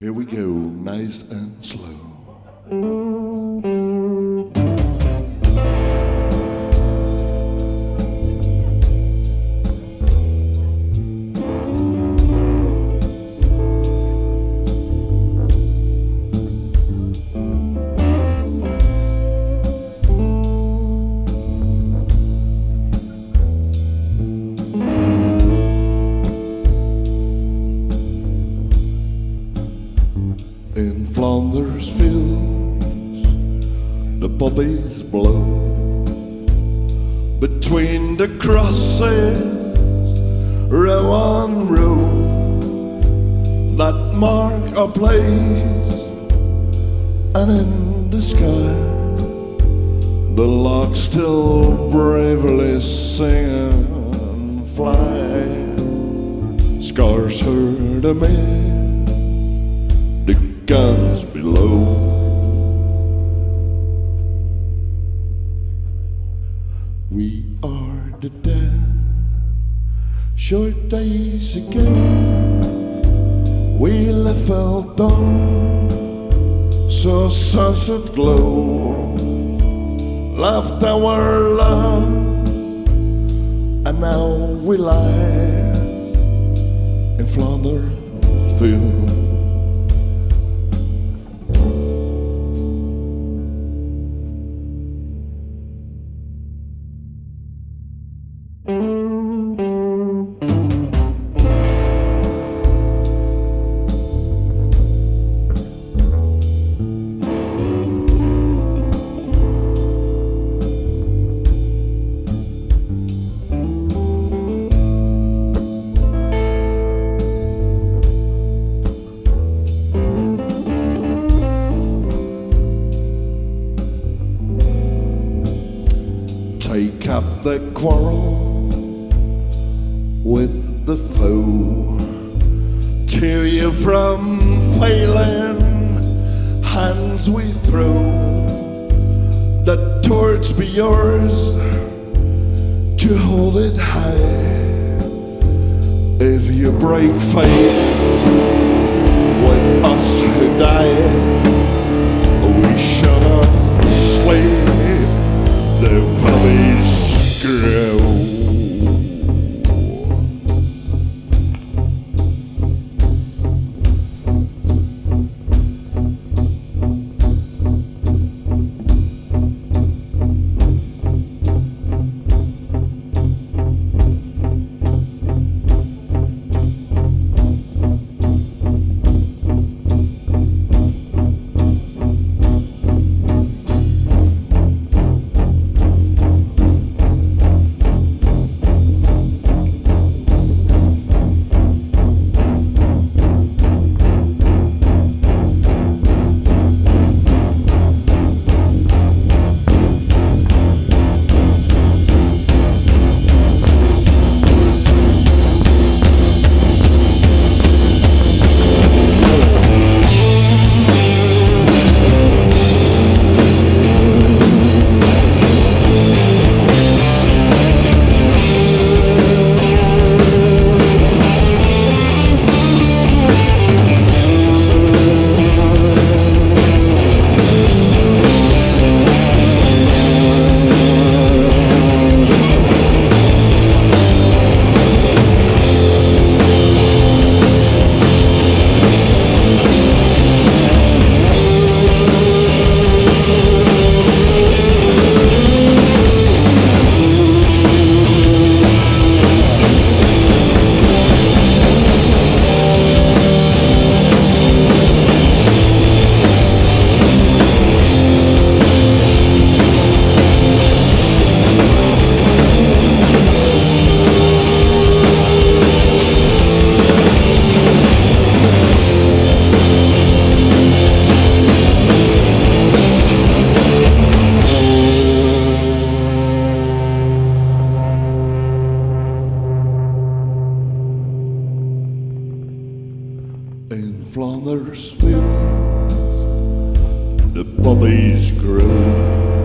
Here we go, nice and slow. In Flanders fields, the poppies blow. Between the crosses, row on row, that mark a place. And in the sky, the lark still bravely sing and fly. Scars heard amid the guns below. We are the dead. Short days ago, we left fell down, saw sunset glow, laughed our love, and now we lie in Flanders field. Take up the quarrel with the foe, tear you from failing hands we throw. The torch be yours to hold it high. If you break faith with us who die, we shall not slave. The puppies grow. In Flanders fields, the poppies grow.